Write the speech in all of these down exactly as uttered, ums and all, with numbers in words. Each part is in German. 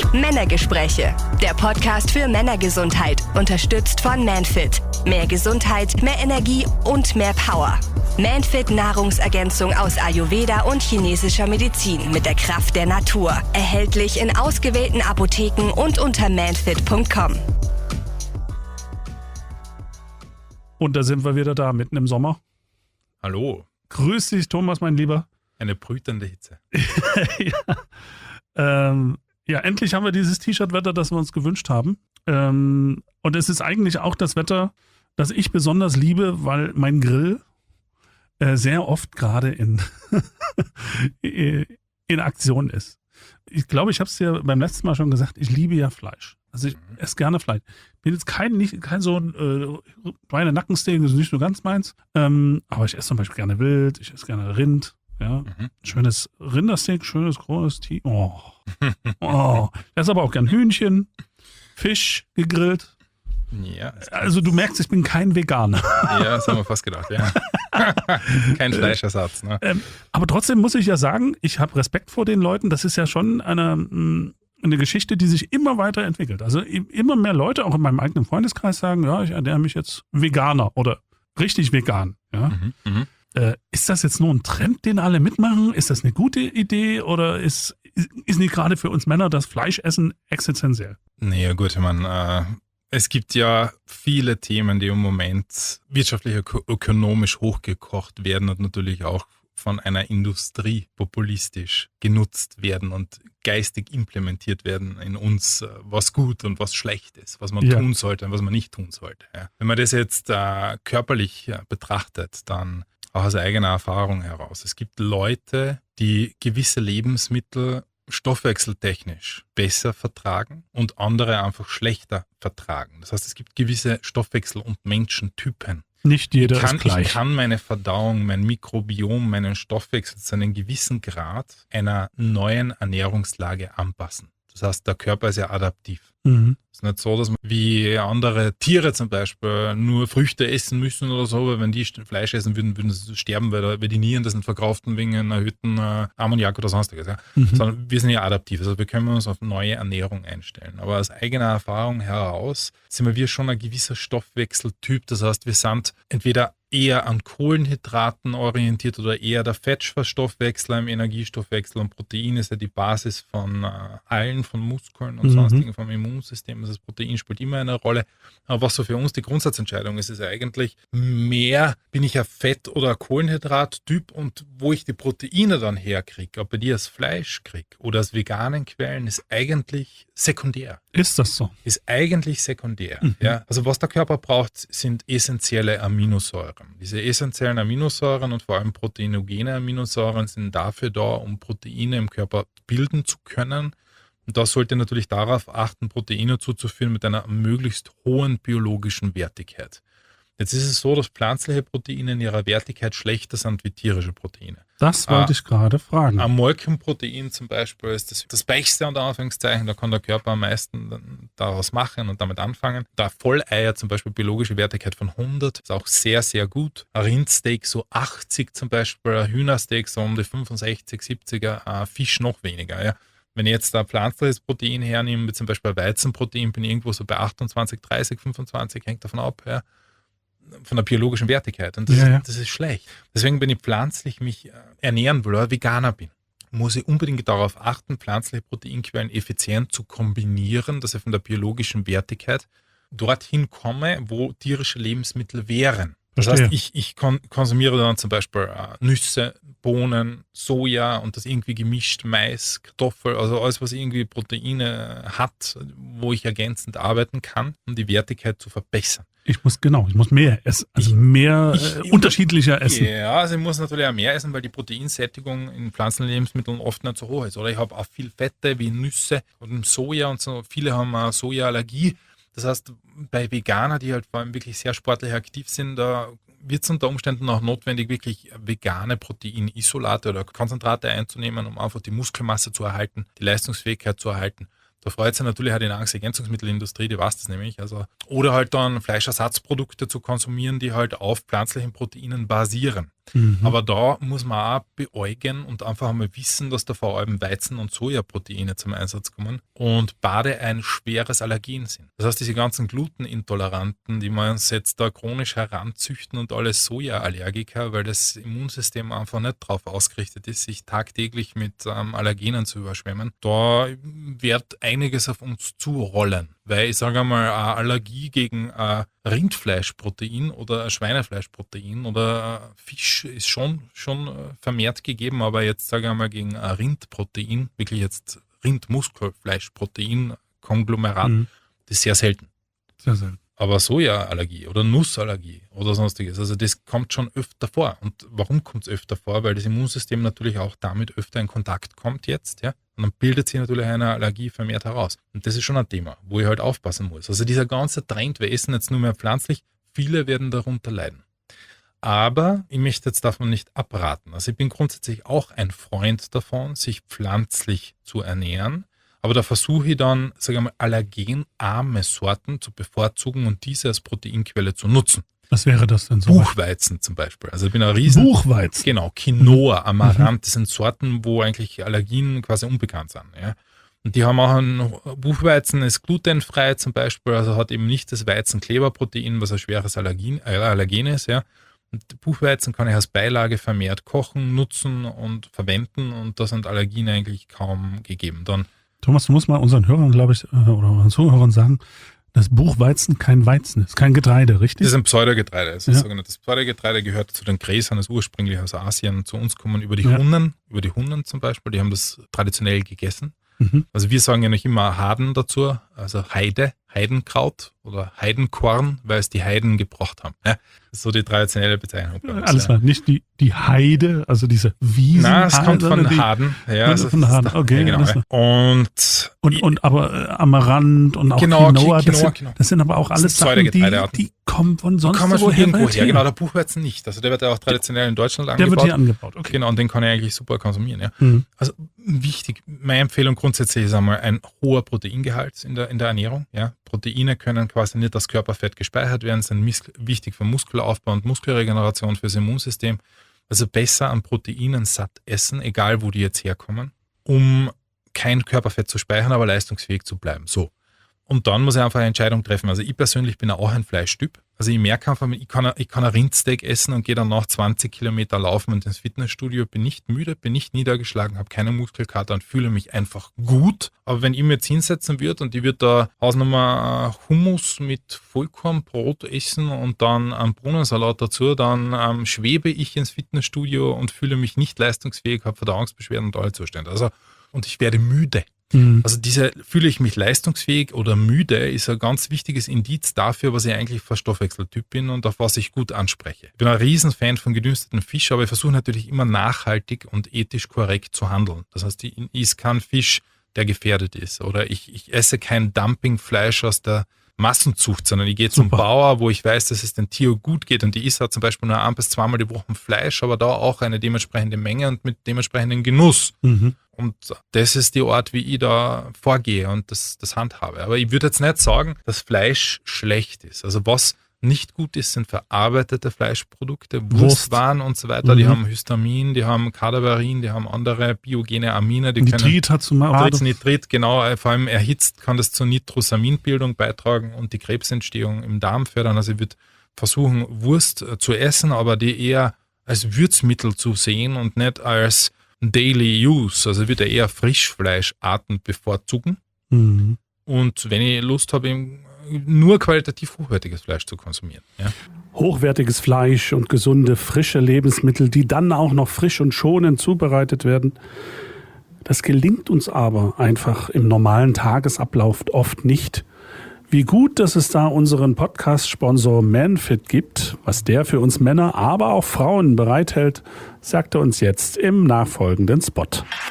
Männergespräche, der Podcast für Männergesundheit, unterstützt von Manfit. Mehr Gesundheit, mehr Energie und mehr Power. Manfit Nahrungsergänzung aus Ayurveda und chinesischer Medizin mit der Kraft der Natur. Erhältlich in ausgewählten Apotheken und unter manfit punkt com. Und da sind wir wieder da, mitten im Sommer. Hallo. Grüß dich, Thomas, mein Lieber. Eine brütende Hitze. ja. Ähm, ja, endlich haben wir dieses T-Shirt-Wetter, das wir uns gewünscht haben. Ähm, und es ist eigentlich auch das Wetter, das ich besonders liebe, weil mein Grill äh, sehr oft gerade in, in Aktion ist. Ich glaube, ich habe es dir beim letzten Mal schon gesagt, ich liebe ja Fleisch. Also ich esse gerne Fleisch. Bin jetzt kein, nicht, kein so ein äh, Beine Nackensteak, das ist nicht so ganz meins. Ähm, aber ich esse zum Beispiel gerne Wild, ich esse gerne Rind. Ja, mhm. Schönes Rindersteak, schönes großes T. Oh. oh. Ich esse aber auch gern Hühnchen, Fisch gegrillt. Ja. Also du merkst, ich bin kein Veganer. Ja, das haben wir fast gedacht, ja. Kein Fleischersatz, ne? Ähm, aber trotzdem muss ich ja sagen, ich habe Respekt vor den Leuten. Das ist ja schon eine... Mh, eine Geschichte, die sich immer weiterentwickelt. Also immer mehr Leute, auch in meinem eigenen Freundeskreis, sagen, ja, ich ernähre mich jetzt Veganer oder richtig vegan. Ja? Mhm, mh. äh, ist das jetzt nur ein Trend, den alle mitmachen? Ist das eine gute Idee oder ist, ist, ist nicht gerade für uns Männer das Fleischessen existenziell? Nee, gut, ich meine, äh, es gibt ja viele Themen, die im Moment wirtschaftlich, ökonomisch hochgekocht werden und natürlich auch von einer Industrie populistisch genutzt werden und geistig implementiert werden in uns, was gut und was schlecht ist, was man ja. tun sollte und was man nicht tun sollte. Ja. Wenn man das jetzt äh, körperlich äh, betrachtet, dann auch aus eigener Erfahrung heraus. Es gibt Leute, die gewisse Lebensmittel stoffwechseltechnisch besser vertragen und andere einfach schlechter vertragen. Das heißt, es gibt gewisse Stoffwechsel- und Menschentypen. Nicht jeder ich kann, ist gleich. Ich kann meine Verdauung, mein Mikrobiom, meinen Stoffwechsel zu einem gewissen Grad einer neuen Ernährungslage anpassen. Das heißt, der Körper ist ja adaptiv. Mhm. Es ist nicht so, dass man wie andere Tiere zum Beispiel nur Früchte essen müssen oder so, weil wenn die Fleisch essen würden, würden sie sterben, weil, weil die Nieren das nicht verkraften wegen einer erhöhten äh, Ammoniak oder sonstiges. Ja. Mhm. Sondern wir sind ja adaptiv, also wir können uns auf neue Ernährung einstellen. Aber aus eigener Erfahrung heraus sind wir schon ein gewisser Stoffwechseltyp. Das heißt, wir sind entweder eher an Kohlenhydraten orientiert oder eher der Fettstoffwechsel im Energiestoffwechsel, und Protein ist ja die Basis von äh, allen, von Muskeln und mhm. sonstigen, vom Immunsystem. Das Protein spielt immer eine Rolle. Aber was so für uns die Grundsatzentscheidung ist, ist eigentlich mehr, bin ich ein Fett- oder ein Kohlenhydrat-Typ, und wo ich die Proteine dann herkriege, ob ich die aus Fleisch kriege oder aus veganen Quellen, ist eigentlich sekundär. Ist das so? Ist eigentlich sekundär. Mhm. Ja? Also was der Körper braucht, sind essentielle Aminosäuren. Diese essentiellen Aminosäuren und vor allem proteinogene Aminosäuren sind dafür da, um Proteine im Körper bilden zu können. Und das sollte natürlich darauf achten, Proteine zuzuführen mit einer möglichst hohen biologischen Wertigkeit. Jetzt ist es so, dass pflanzliche Proteine in ihrer Wertigkeit schlechter sind wie tierische Proteine. Das wollte äh, ich gerade fragen. Ein Molkenprotein zum Beispiel ist das, das Beste unter Anführungszeichen, da kann der Körper am meisten daraus machen und damit anfangen. Da Volleier zum Beispiel biologische Wertigkeit von hundert, ist auch sehr, sehr gut. Ein Rindsteak so achtzig zum Beispiel, ein Hühnersteak so um die fünfundsechzig, siebziger, ein Fisch noch weniger. Ja. Wenn ich jetzt ein pflanzliches Protein hernehme, wie zum Beispiel ein Weizenprotein, bin ich irgendwo so bei achtundzwanzig, dreißig, fünfundzwanzig, hängt davon ab, ja, von der biologischen Wertigkeit. Und das, ja, ja. das ist schlecht. Deswegen, wenn ich pflanzlich mich ernähren will oder Veganer bin, muss ich unbedingt darauf achten, pflanzliche Proteinquellen effizient zu kombinieren, dass ich von der biologischen Wertigkeit dorthin komme, wo tierische Lebensmittel wären. Das Verstehe. heißt, ich, ich kon- konsumiere dann zum Beispiel äh, Nüsse, Bohnen, Soja und das irgendwie gemischt, Mais, Kartoffel, also alles, was irgendwie Proteine hat, wo ich ergänzend arbeiten kann, um die Wertigkeit zu verbessern. Ich muss, genau, ich muss mehr essen, also mehr ich, äh, unterschiedlicher essen. Ja, also ich muss natürlich auch mehr essen, weil die Proteinsättigung in pflanzlichen Lebensmitteln oft nicht so hoch ist. Oder ich habe auch viel Fette wie Nüsse und Soja und so. Viele haben auch Sojaallergie. Das heißt, bei Veganern, die halt vor allem wirklich sehr sportlich aktiv sind, da wird es unter Umständen auch notwendig, wirklich vegane Proteinisolate oder Konzentrate einzunehmen, um einfach die Muskelmasse zu erhalten, die Leistungsfähigkeit zu erhalten. Da freut sich natürlich auch die Nahrungsergänzungsmittelindustrie, die weiß das nämlich. Also, oder halt dann Fleischersatzprodukte zu konsumieren, die halt auf pflanzlichen Proteinen basieren. Mhm. Aber da muss man auch beäugen und einfach einmal wissen, dass da vor allem Weizen- und Sojaproteine zum Einsatz kommen und beide ein schweres Allergen sind. Das heißt, diese ganzen Glutenintoleranten, die man uns jetzt da chronisch heranzüchten und alles Sojaallergiker, weil das Immunsystem einfach nicht darauf ausgerichtet ist, sich tagtäglich mit ähm, Allergenen zu überschwemmen, da wird einiges auf uns zurollen. Weil ich sage einmal, eine Allergie gegen ein Rindfleischprotein oder ein Schweinefleischprotein oder Fisch ist schon, schon vermehrt gegeben, aber jetzt sage ich einmal gegen ein Rindprotein, wirklich jetzt Rindmuskelfleischprotein, Konglomerat, mhm. das ist sehr selten. Sehr selten. Aber Sojaallergie oder Nussallergie oder sonstiges, also das kommt schon öfter vor. Und warum kommt es öfter vor? Weil das Immunsystem natürlich auch damit öfter in Kontakt kommt jetzt, ja. Und dann bildet sich natürlich eine Allergie vermehrt heraus. Und das ist schon ein Thema, wo ich halt aufpassen muss. Also dieser ganze Trend, wir essen jetzt nur mehr pflanzlich, viele werden darunter leiden. Aber ich möchte jetzt davon nicht abraten. Also ich bin grundsätzlich auch ein Freund davon, sich pflanzlich zu ernähren. Aber da versuche ich dann, sage ich mal, allergenarme Sorten zu bevorzugen und diese als Proteinquelle zu nutzen. Was wäre das denn so? Buchweizen zum Beispiel. Also ich bin ein riesen... Buchweizen? Genau, Quinoa, Amaranth, das sind Sorten, wo eigentlich Allergien quasi unbekannt sind. Ja. Und die haben auch ein Buchweizen, ist glutenfrei zum Beispiel, also hat eben nicht das Weizenkleberprotein, was ein schweres Allergen, äh, Allergen ist. Ja. Und Buchweizen kann ich als Beilage vermehrt kochen, nutzen und verwenden und da sind Allergien eigentlich kaum gegeben. Dann Thomas, du musst mal unseren Hörern, glaube ich, oder unseren Zuhörern sagen, dass Buchweizen kein Weizen ist, kein Getreide, richtig? Das ist ein Pseudogetreide. Das ist ja. ein sogenanntes Pseudogetreide, gehört zu den Gräsern, das ursprünglich aus Asien zu uns kommen, über die ja. Hunnen, über die Hunnen zum Beispiel, die haben das traditionell gegessen. Mhm. Also wir sagen ja nicht immer Haden dazu, also Heide, Heidenkraut oder Heidenkorn, weil es die Heiden gebracht haben. Ja, das ist so die traditionelle Bezeichnung. Bei uns, Alles klar, ja. nicht die, die Heide, also diese Wiesen. Nein, es kommt von die, Haden. Ja, also von Haden, okay. Ja, genau. Ja. Und, und, und aber äh, Amaranth und auch genau, Quinoa, Quinoa, das, sind, Quinoa. das sind aber auch alles Sachen, die, die kommen von sonst kann man woher. Irgendwo her. Genau, der Buchweizen nicht. Also der wird ja auch traditionell in Deutschland angebaut. Der wird hier angebaut, okay. Genau, und den kann ich eigentlich super konsumieren. Ja. Mhm. Also wichtig, meine Empfehlung grundsätzlich ist einmal ein hoher Proteingehalt in der, in der Ernährung. Ja. Proteine können quasi nicht als Körperfett gespeichert werden, sind wichtig für Muskelaufbau und Muskelregeneration, fürs Immunsystem. Also besser an Proteinen satt essen, egal wo die jetzt herkommen, um kein Körperfett zu speichern, aber leistungsfähig zu bleiben. So. Und dann muss ich einfach eine Entscheidung treffen. Also ich persönlich bin auch ein Fleischtyp. Also ich merke einfach, ich kann, ich kann ein Rindsteak essen und gehe dann nach zwanzig Kilometer laufen und ins Fitnessstudio, bin nicht müde, bin nicht niedergeschlagen, habe keine Muskelkater und fühle mich einfach gut. Aber wenn ich mir jetzt hinsetzen würde und ich würde da Hausnummer Hummus mit Vollkornbrot essen und dann einen Bohnensalat dazu, dann ähm, schwebe ich ins Fitnessstudio und fühle mich nicht leistungsfähig, habe Verdauungsbeschwerden und alle Zustände. Also, und ich werde müde. Mhm. Also diese, fühle ich mich leistungsfähig oder müde, ist ein ganz wichtiges Indiz dafür, was ich eigentlich für Stoffwechseltyp bin und auf was ich gut anspreche. Ich bin ein Riesenfan von gedünstetem Fisch, aber ich versuche natürlich immer nachhaltig und ethisch korrekt zu handeln. Das heißt, ich esse keinen Fisch, der gefährdet ist, oder ich, ich esse kein Dumpingfleisch aus der Massenzucht, sondern ich gehe zum Super. Bauer, wo ich weiß, dass es dem Tier gut geht und die isst halt zum Beispiel nur ein bis zweimal die Woche Fleisch, aber da auch eine dementsprechende Menge und mit dementsprechendem Genuss. Mhm. Und das ist die Art, wie ich da vorgehe und das, das handhabe. Aber ich würde jetzt nicht sagen, dass Fleisch schlecht ist. Also was nicht gut ist, sind verarbeitete Fleischprodukte, Wurstwaren und so weiter. Mhm. Die haben Histamin, die haben Cadaverin, die haben andere biogene Amine. Die Nitrit hat zum Beispiel. Nitrit, genau, vor allem erhitzt kann das zur Nitrosaminbildung beitragen und die Krebsentstehung im Darm fördern. Also ich würde versuchen, Wurst zu essen, aber die eher als Würzmittel zu sehen und nicht als Daily Use. Also ich würde eher Frischfleischarten bevorzugen. Mhm. Und wenn ich Lust habe, nur qualitativ hochwertiges Fleisch zu konsumieren. Ja. Hochwertiges Fleisch und gesunde, frische Lebensmittel, die dann auch noch frisch und schonend zubereitet werden. Das gelingt uns aber einfach im normalen Tagesablauf oft nicht. Wie gut, dass es da unseren Podcast-Sponsor ManFit gibt, was der für uns Männer, aber auch Frauen bereithält, sagt er uns jetzt im nachfolgenden Spot.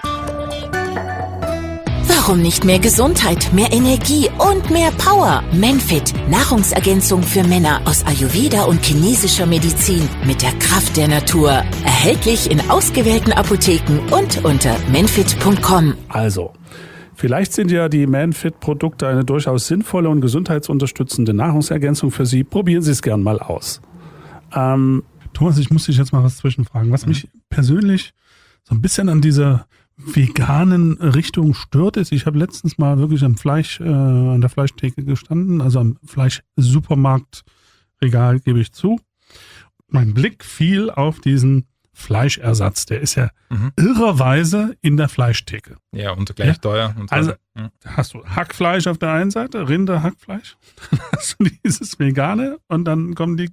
Warum nicht mehr Gesundheit, mehr Energie und mehr Power? ManFit, Nahrungsergänzung für Männer aus Ayurveda und chinesischer Medizin mit der Kraft der Natur. Erhältlich in ausgewählten Apotheken und unter manfit punkt com. Also, Vielleicht sind ja die ManFit-Produkte eine durchaus sinnvolle und gesundheitsunterstützende Nahrungsergänzung für Sie. Probieren Sie es gern mal aus. Ähm, Thomas, ich muss dich jetzt mal was zwischenfragen. Was mhm. mich persönlich so ein bisschen an dieser veganen Richtung stört, ist, ich habe letztens mal wirklich am Fleisch, äh, an der Fleischtheke gestanden, also am Fleischsupermarktregal, gebe ich zu. Mein Blick fiel auf diesen Fleischersatz. Der ist ja mhm. irrerweise in der Fleischtheke. Ja, und gleich ja? teuer. Und also ja. hast du Hackfleisch auf der einen Seite, Rinderhackfleisch, dann hast du dieses Vegane und dann kommen die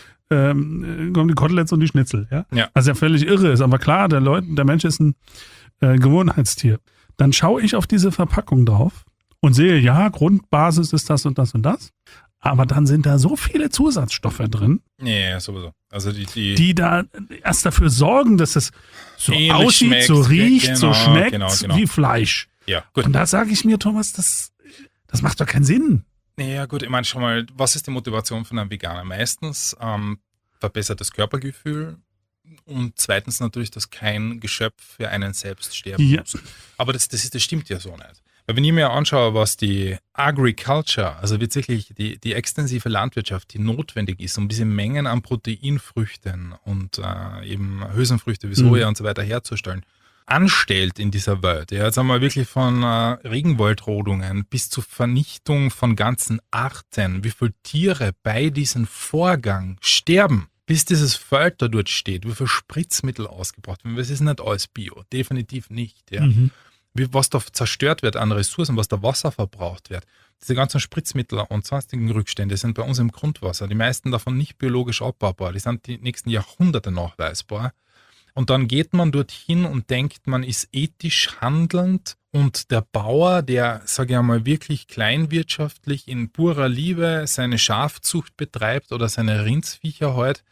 ähm, kommen die Koteletts und die Schnitzel. Ja? Ja. Also ja völlig irre ist, aber klar, der, Leut, der Mensch ist ein äh, Gewohnheitstier. Dann schaue ich auf diese Verpackung drauf und sehe, ja, Grundbasis ist das und das und das. Aber dann sind da so viele Zusatzstoffe drin, ja, sowieso. Also die, die, die da erst dafür sorgen, dass es so ähnlich aussieht, schmeckt, so riecht, genau, so schmeckt genau, genau. wie Fleisch. Ja, gut. Und da sage ich mir, Thomas, das, das macht doch keinen Sinn. Ja, gut, ich meine schon mal, was ist die Motivation von einem Veganer? Meistens ähm, verbessertes Körpergefühl und zweitens natürlich, dass kein Geschöpf für einen selbst sterben Ja. muss. Aber das, das, ist, das stimmt ja so nicht. Weil wenn ich mir anschaue, was die Agriculture, also wirklich die, die extensive Landwirtschaft, die notwendig ist, um diese Mengen an Proteinfrüchten und äh, eben Hülsenfrüchte wie Soja mhm. und so weiter herzustellen, anstellt in dieser Welt. Ja, jetzt haben wir wirklich von äh, Regenwaldrodungen bis zur Vernichtung von ganzen Arten, wie viele Tiere bei diesem Vorgang sterben, bis dieses Feld da dort steht, wie viel Spritzmittel ausgebracht werden. Das ist nicht alles Bio, definitiv nicht. Ja. Mhm. Wie, was da zerstört wird an Ressourcen, was da Wasser verbraucht wird. Diese ganzen Spritzmittel und sonstigen Rückstände sind bei uns im Grundwasser. Die meisten davon nicht biologisch abbaubar. Die sind die nächsten Jahrhunderte nachweisbar. Und dann geht man dorthin und denkt, man ist ethisch handelnd und der Bauer, der, sage ich einmal, wirklich kleinwirtschaftlich in purer Liebe seine Schafzucht betreibt oder seine Rindsviecher halt,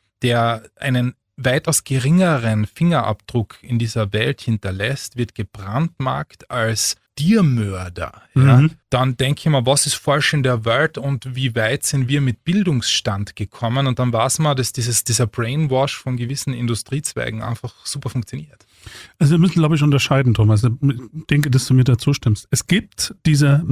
der einen weitaus geringeren Fingerabdruck in dieser Welt hinterlässt, wird gebrandmarkt als Tiermörder. Mhm. Ja? Dann denke ich mir, was ist falsch in der Welt und wie weit sind wir mit Bildungsstand gekommen? Und dann weiß man, dass dieses, dieser Brainwash von gewissen Industriezweigen einfach super funktioniert. Also wir müssen, glaube ich, unterscheiden, Thomas. Ich denke, dass du mir dazu stimmst. Es gibt diese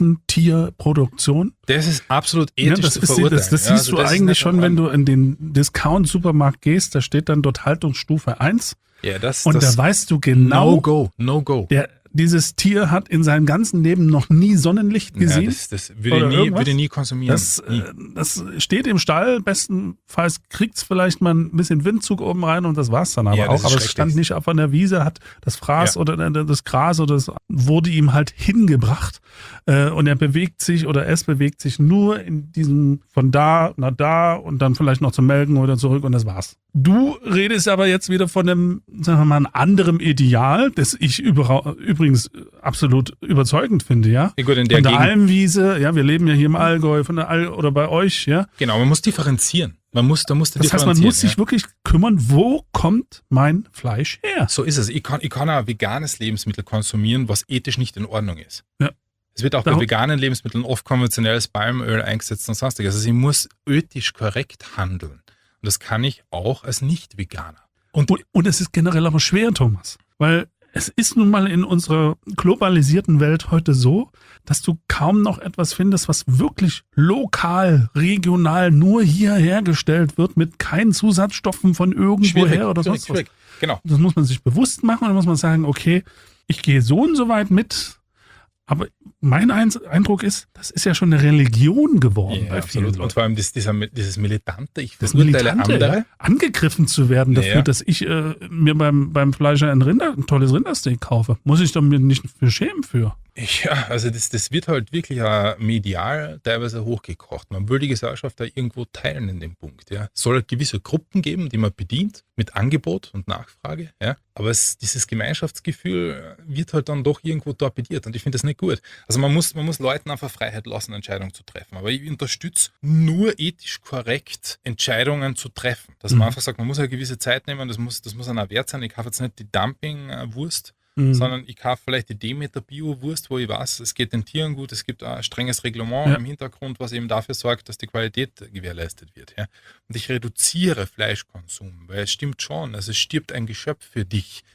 Massentierproduktion. Das ist absolut ethisch ja, das zu ist, verurteilen. Das, das ja, siehst also du das eigentlich schon, wenn normal. du in den Discount-Supermarkt gehst, da steht dann dort Haltungsstufe eins. Ja, das, und das da weißt du genau, no go, no go. Der, dieses Tier hat in seinem ganzen Leben noch nie Sonnenlicht gesehen. Ja, das das würde, ich nie, würde ich nie konsumieren. Das, nie. das steht im Stall, bestenfalls kriegt es vielleicht mal ein bisschen Windzug oben rein und das war's dann aber ja, auch. Aber es stand nicht auf einer Wiese, hat das Fraß ja. oder das Gras oder das wurde ihm halt hingebracht äh, und er bewegt sich oder es bewegt sich nur in diesem von da nach da und dann vielleicht noch zum Melken oder zurück und das war's. Du redest aber jetzt wieder von einem, sagen wir mal, einem anderen Ideal, das ich über, übrigens absolut überzeugend finde, ja. ja gut, in der von der Gegend. Almwiese, ja, wir leben ja hier im Allgäu, von der All oder bei euch, ja. Genau, man muss differenzieren. Man muss, da muss das heißt, man muss sich ja. wirklich kümmern, wo kommt mein Fleisch her? So ist es. Ich kann, ich kann auch veganes Lebensmittel konsumieren, was ethisch nicht in Ordnung ist. Ja. Es wird auch Darum, bei veganen Lebensmitteln oft konventionelles Palmöl eingesetzt und sonstiges. Also ich muss ethisch korrekt handeln. Und das kann ich auch als Nicht-Veganer. Und, und, und es ist generell aber schwer, Thomas, weil es ist nun mal in unserer globalisierten Welt heute so, dass du kaum noch etwas findest, was wirklich lokal, regional nur hier hergestellt wird, mit keinen Zusatzstoffen von irgendwoher oder sonst was. Genau. Das muss man sich bewusst machen und dann muss man sagen, okay, ich gehe so und so weit mit, aber mein Eindruck ist, das ist ja schon eine Religion geworden. Ja, bei vielen absolut. Und vor allem das, dieser, dieses Militante, ich das verurteile Militante, andere. Angegriffen zu werden dafür, ja. dass ich äh, mir beim, beim Fleischer ein, Rinder, ein tolles Rindersteak kaufe. Muss ich doch mir nicht für schämen für. Ja, also das, das wird halt wirklich uh, medial teilweise hochgekocht. Man will die Gesellschaft da irgendwo teilen in dem Punkt. Ja. Es soll gewisse Gruppen geben, die man bedient mit Angebot und Nachfrage. Ja. Aber es, dieses Gemeinschaftsgefühl wird halt dann doch irgendwo torpediert und ich finde das nicht gut. Also man muss, man muss Leuten einfach Freiheit lassen, Entscheidungen zu treffen. Aber ich unterstütze nur ethisch korrekt Entscheidungen zu treffen. Dass man mhm. einfach sagt, man muss eine gewisse Zeit nehmen, das muss, das muss einer wert sein. Ich kaufe jetzt nicht die Dumping-Wurst, Mhm. sondern ich kaufe vielleicht die Demeter-Bio-Wurst, wo ich weiß, es geht den Tieren gut, es gibt ein strenges Reglement ja. im Hintergrund, was eben dafür sorgt, dass die Qualität gewährleistet wird. Ja. Und ich reduziere Fleischkonsum, weil es stimmt schon, also es stirbt ein Geschöpf für dich.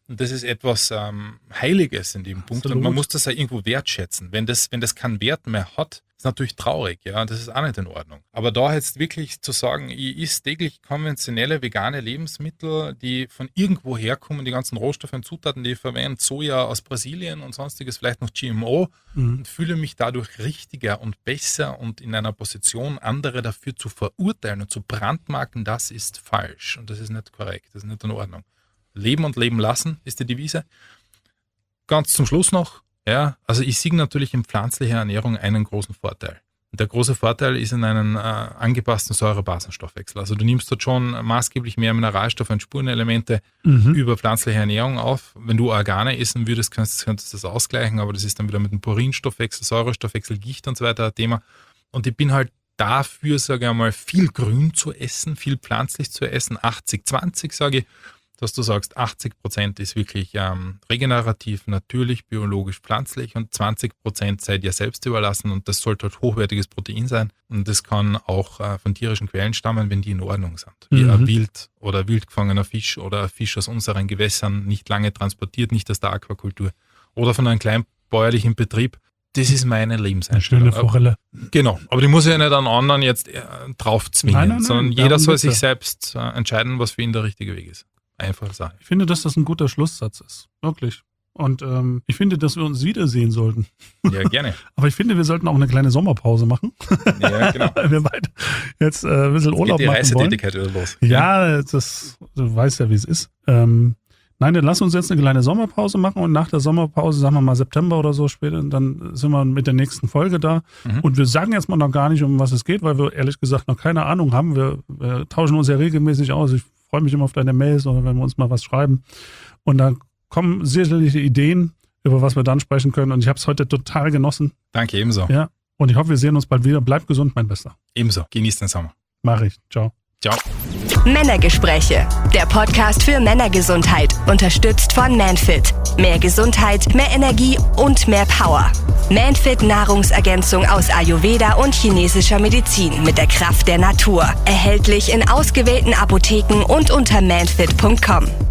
Und das ist etwas ähm, Heiliges in dem Punkt. Absolut. Und man muss das ja irgendwo wertschätzen. Wenn das, wenn das keinen Wert mehr hat, ist natürlich traurig, ja, das ist auch nicht in Ordnung. Aber da jetzt wirklich zu sagen, ich esse täglich konventionelle vegane Lebensmittel, die von irgendwo herkommen, die ganzen Rohstoffe und Zutaten, die ich verwende, Soja aus Brasilien und sonstiges, vielleicht noch G M O, mhm. und fühle mich dadurch richtiger und besser und in einer Position, andere dafür zu verurteilen und zu brandmarken, das ist falsch und das ist nicht korrekt, das ist nicht in Ordnung. Leben und leben lassen ist die Devise. Ganz zum Schluss noch, ja, also ich sehe natürlich in pflanzlicher Ernährung einen großen Vorteil. Und der große Vorteil ist in einem äh, angepassten Säurebasenstoffwechsel. Also du nimmst dort schon maßgeblich mehr Mineralstoffe und Spurenelemente mhm. über pflanzliche Ernährung auf. Wenn du Organe essen würdest, könntest, könntest du das ausgleichen, aber das ist dann wieder mit dem Purinstoffwechsel, Säurestoffwechsel, Gicht und so weiter ein Thema. Und ich bin halt dafür, sage ich einmal, viel grün zu essen, viel pflanzlich zu essen, achtzig zwanzig sage ich, dass du sagst, achtzig Prozent ist wirklich ähm, regenerativ, natürlich, biologisch, pflanzlich und zwanzig Prozent sei dir selbst überlassen und das sollte halt hochwertiges Protein sein und das kann auch äh, von tierischen Quellen stammen, wenn die in Ordnung sind. Wie mhm. ein Wild oder wild gefangener Fisch oder ein Fisch aus unseren Gewässern, nicht lange transportiert, nicht aus der Aquakultur oder von einem kleinbäuerlichen Betrieb. Das ist meine Lebenseinstellung. Eine schöne Forelle. Genau, aber die muss ich ja nicht an anderen jetzt äh, drauf zwingen, nein, nein, nein, sondern jeder soll sich selbst äh, entscheiden, was für ihn der richtige Weg ist. Einfach sagen. Ich finde, dass das ein guter Schlusssatz ist. Wirklich. Und ähm, ich finde, dass wir uns wiedersehen sollten. Ja, gerne. Aber ich finde, wir sollten auch eine kleine Sommerpause machen. Ja, genau. Weil wir beide jetzt äh, ein bisschen jetzt Urlaub geht die machen Reisetätigkeit wollen. los. Ja, das, du weißt ja, wie es ist. Ähm, nein, dann lass uns jetzt eine kleine Sommerpause machen und nach der Sommerpause, sagen wir mal September oder so später, dann sind wir mit der nächsten Folge da. Mhm. Und wir sagen jetzt mal noch gar nicht, um was es geht, weil wir ehrlich gesagt noch keine Ahnung haben. Wir, wir tauschen uns ja regelmäßig aus. Ich freue mich immer auf deine Mails oder wenn wir uns mal was schreiben. Und dann kommen sicherlich Ideen, über was wir dann sprechen können. Und ich habe es heute total genossen. Danke, ebenso. Ja. Und ich hoffe, wir sehen uns bald wieder. Bleib gesund, mein Bester. Ebenso. Genieß den Sommer. Mach ich. Ciao. Ciao. Männergespräche, der Podcast für Männergesundheit, unterstützt von Manfit. Mehr Gesundheit, mehr Energie und mehr Power. Manfit Nahrungsergänzung aus Ayurveda und chinesischer Medizin mit der Kraft der Natur. Erhältlich in ausgewählten Apotheken und unter manfit punkt com.